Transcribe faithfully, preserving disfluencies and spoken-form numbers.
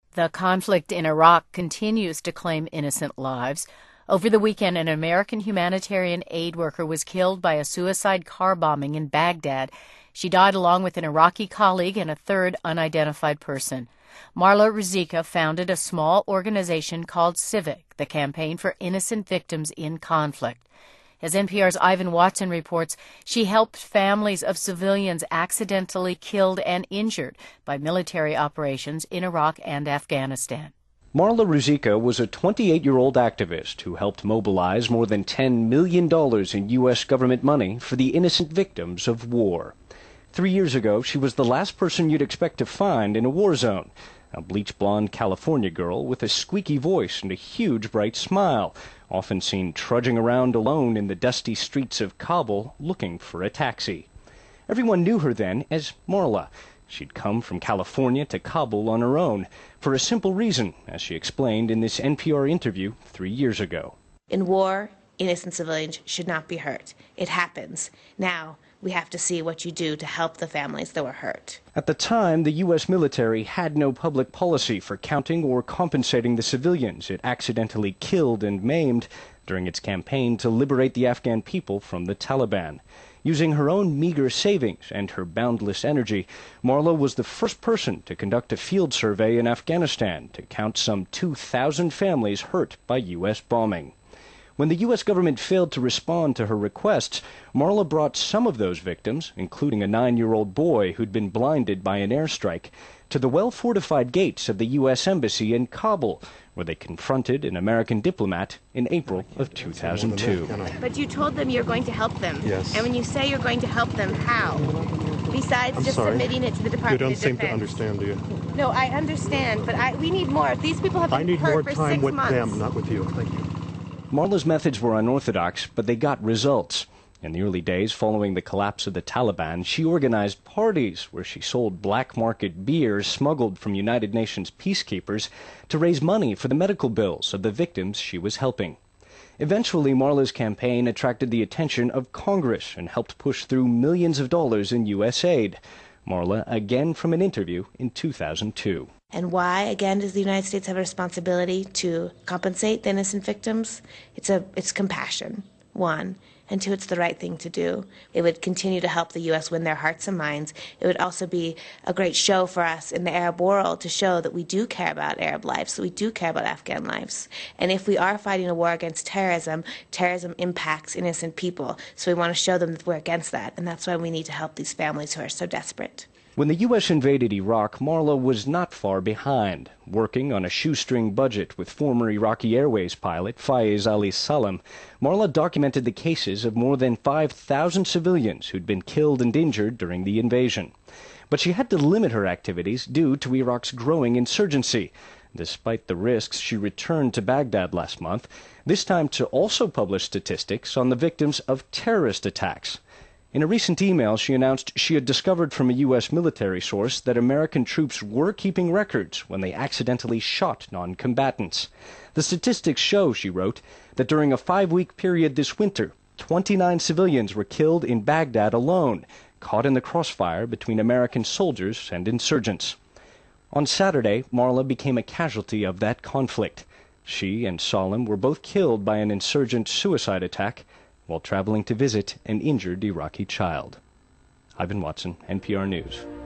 The conflict in Iraq continues to claim innocent lives. Over the weekend, an American humanitarian aid worker was killed by a suicide car bombing in Baghdad. She died along with an Iraqi colleague and a third unidentified person. Marla Ruzicka founded a small organization called Civic, the Campaign for Innocent Victims in Conflict. As N P R's Ivan Watson reports, she helped families of civilians accidentally killed and injured by military operations in Iraq and Afghanistan. Marla Ruzicka was a twenty-eight-year-old activist who helped mobilize more than ten million dollars in U S government money for the innocent victims of war. Three years ago, she was the last person you'd expect to find in a war zone, a bleach-blonde California girl with a squeaky voice and a huge bright smile, often seen trudging around alone in the dusty streets of Kabul looking for a taxi. Everyone knew her then as Marla. She'd come from California to Kabul on her own for a simple reason, as she explained in this N P R interview three years ago. In war, innocent civilians should not be hurt. It happens. Now, we have to see what you do to help the families that were hurt. At the time, the U S military had no public policy for counting or compensating the civilians it accidentally killed and maimed during its campaign to liberate the Afghan people from the Taliban. Using her own meager savings and her boundless energy, Marla was the first person to conduct a field survey in Afghanistan to count some two thousand families hurt by U S bombing. When the U S government failed to respond to her requests, Marla brought some of those victims, including a nine-year-old boy who'd been blinded by an airstrike, to the well-fortified gates of the U S Embassy in Kabul, where they confronted an American diplomat in April of two thousand two. But you told them you're going to help them. Yes. And when you say you're going to help them, how? Besides I'm just sorry. submitting it to the Department You don't of seem Defense. to understand, do you? No, I understand, but I, we need more. These people have been I need hurt more for time six with months. them, not with you. Thank you. Marla's methods were unorthodox, but they got results. In the early days following the collapse of the Taliban, she organized parties where she sold black market beer smuggled from United Nations peacekeepers to raise money for the medical bills of the victims she was helping. Eventually, Marla's campaign attracted the attention of Congress and helped push through millions of dollars in U S aid. Marla, again from an interview in two thousand two. And why, again, does the United States have a responsibility to compensate the innocent victims? It's a it's compassion, one. And two, it's the right thing to do. It would continue to help the U S win their hearts and minds. It would also be a great show for us in the Arab world to show that we do care about Arab lives, that we do care about Afghan lives. And if we are fighting a war against terrorism, terrorism impacts innocent people. So we want to show them that we're against that. And that's why we need to help these families who are so desperate. When the U S invaded Iraq, Marla was not far behind, working on a shoestring budget with former Iraqi Airways pilot Faiz Ali Salam. Marla documented the cases of more than five thousand civilians who'd been killed and injured during the invasion. But she had to limit her activities due to Iraq's growing insurgency. Despite the risks, she returned to Baghdad last month, this time to also publish statistics on the victims of terrorist attacks. In a recent email, she announced she had discovered from a U S military source that American troops were keeping records when they accidentally shot non-combatants. The statistics show, she wrote, that during a five-week period this winter, twenty-nine civilians were killed in Baghdad alone, caught in the crossfire between American soldiers and insurgents. On Saturday, Marla became a casualty of that conflict. She and Salam were both killed by an insurgent suicide attack while traveling to visit an injured Iraqi child. Ivan Watson, N P R News.